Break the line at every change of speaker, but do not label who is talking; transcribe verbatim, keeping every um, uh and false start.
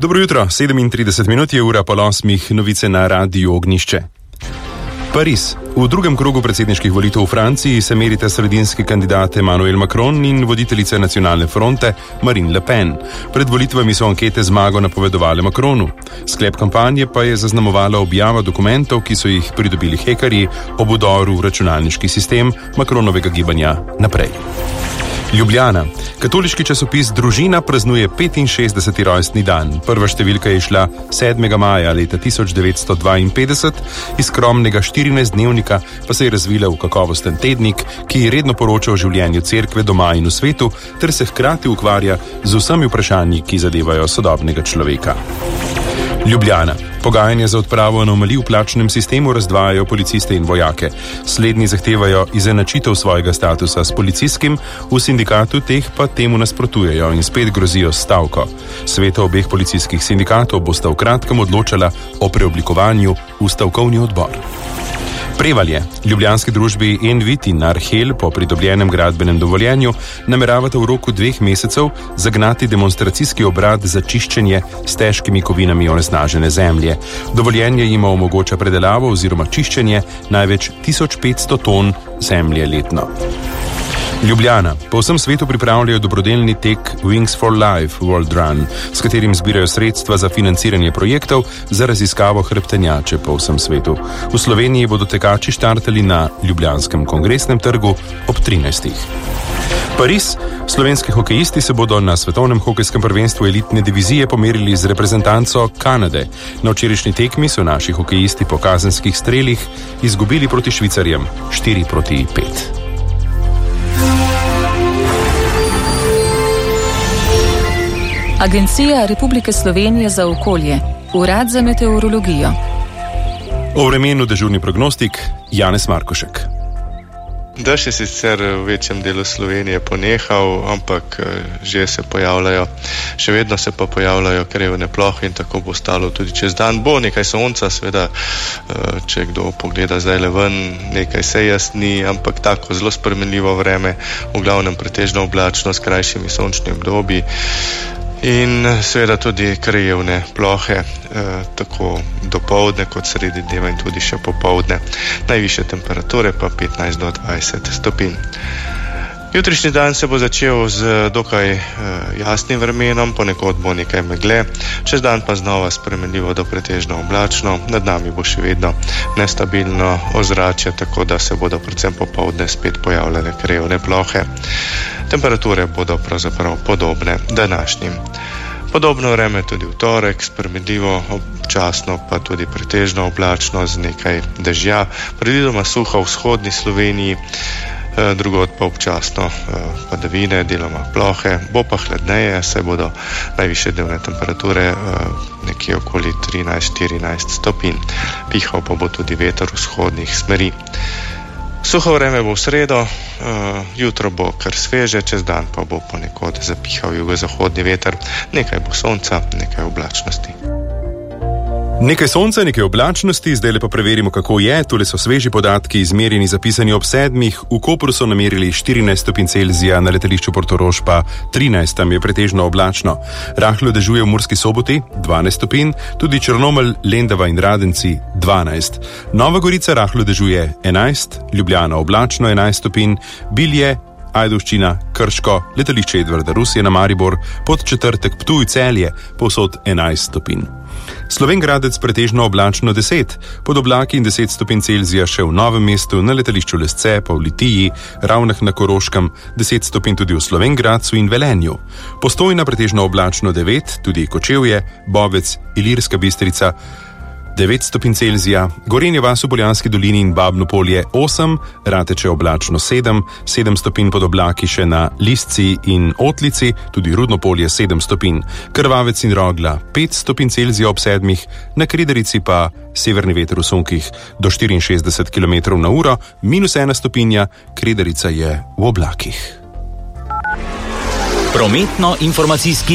Dobro jutro, sedemintrideset minut je ura po osmih, novice na Radiu Ognjišče. Pariz. V drugem krogu predsedniških volitev v Franciji se merita sredinski kandidat Emmanuel Macron in voditeljica nacionalne fronte Marine Le Pen. Pred volitvami so ankete zmago napovedovale Macronu. Sklep kampanje pa je zaznamovala objava dokumentov, ki so jih pridobili hekerji ob vdoru v računalniški sistem Macronovega gibanja Naprej. Ljubljana. Katoliški časopis Družina praznuje petinšestdeseti rojstni dan. Prva številka je šla sedmega maja leta tisoč devetsto dvainpetdeset, iz skromnega štirinajstdnevnika pa se je razvila v kakovosten tednik, ki redno poroča o življenju cerkve doma in v svetu, ter se hkrati ukvarja z vsemi vprašanji, ki zadevajo sodobnega človeka. Ljubljana. Pogajanja za odpravo anomalij v plačnem sistemu razdvajajo policiste in vojake. Slednji zahtevajo izenačitev svojega statusa s policijskim, v sindikatu teh pa temu nasprotujejo in spet grozijo stavko. Sveta obeh policijskih sindikatov bosta v kratkem odločala o preoblikovanju v stavkovni odbor. Prevalje. Ljubljanski družbi Envit in Arhel po pridobljenem gradbenem dovoljenju nameravata v roku dveh mesecev zagnati demonstracijski obrat za čiščenje s težkimi kovinami onesnažene zemlje. Dovoljenje jima omogoča predelavo oziroma čiščenje največ tisoč petsto ton zemlje letno. Ljubljana. Po vsem svetu pripravljajo dobrodelni tek Wings for Life World Run, s katerim zbirajo sredstva za financiranje projektov za raziskavo hrbtenjače po vsem svetu. V Sloveniji bodo tekači štartali na Ljubljanskem kongresnem trgu ob trinajstih. Pariz. Slovenski hokejisti se bodo na svetovnem hokejskem prvenstvu elitne divizije pomerili z reprezentanco Kanade. Na včerajšnji tekmi so naši hokejisti po kazenskih strelih izgubili proti Švicarjem štiri proti pet.
Agencija Republike Slovenije za okolje, Urad za meteorologijo.
O vremenu dežurni prognostik Janez Markošek.
Dež je sicer v večjem delu Slovenije ponehal, ampak že se pojavljajo, še vedno se pa pojavljajo krevne plohe in tako bo ostalo tudi čez dan. Bo nekaj sonca, seveda, če kdo pogleda zdaj le ven, nekaj se jasni, ampak tako zelo spremenljivo vreme, v glavnem pretežno oblačno s krajšimi sončnimi obdobji. In seveda tudi krajevne plohe, eh, tako dopoldne kot sredi dneva in tudi še popoldne. Najvišje temperature pa petnajst do dvajset stopinj. Jutrišnji dan se bo začel z dokaj eh, jasnim vremenom, ponekod bo nekaj megle, čez dan pa znova spremenljivo do pretežno oblačno, nad nami bo še vedno nestabilno ozračje, tako da se bodo predvsem popoldne spet pojavljale krajevne plohe. Temperature bodo pravzaprav podobne današnjim. Podobno vreme tudi v torek, spremenljivo, občasno pa tudi pretežno oblačno z nekaj dežja, predvidoma suho v vzhodni Sloveniji, drugod pa občasno padavine, deloma plohe, bo pa hladneje, saj bodo najvišje dnevne temperature nekje okoli trinajst do štirinajst stopinj. Pihal pa bo tudi veter vzhodnih smeri. Suho vreme bo v sredo, jutro bo kar sveže, čez dan pa bo ponekod zapihal jugozahodni veter, nekaj bo sonca, nekaj oblačnosti.
Nekaj sonca, nekaj oblačnosti, zdaj pa preverimo, kako je. Tole so sveži podatki, izmerjeni, zapisani ob sedmih. V Kopru so namerili štirinajst stopinj Celzija, na letališču Portorož pa trinajst, tam je pretežno oblačno. Rahlo dežuje v Murski Soboti, dvanajst stopinj, tudi Črnomelj, Lendava in Radenci, dvanajst. Nova Gorica rahlo dežuje enajst, Ljubljana oblačno enajst stopinj, Bilje, Ajdovščina, Krško, letališče Edvarda Rusije na Maribor, Podčetrtek, Ptuj, Celje, povsod enajst stopinj. Slovengradec pretežno oblačno deset, pod oblaki in deset stopinj Celzija še v Novem mestu, na letališču Lesce, pa v Litiji, Ravnah na Koroškem, deset stopinj tudi v Slovengradcu in Velenju. Postojna pretežno oblačno devet, tudi Kočevje, Bovec, Ilirska Bistrica, devet stopinj Celzija, Gorenje vas v Poljanski dolini in Babno Polje osem, Rateče oblačno sedem, sedem stopinj pod oblaki še na Lisci in Otlici, tudi Rudno Polje sedem stopinj, Krvavec in Rogla pet stopinj Celzija ob sedmih, na Kridarici pa severni veter v sunkih do štiriinšestdeset kilometrov na uro, minus ena stopinja, Kridarica je v oblakih.
Prometno-informacijski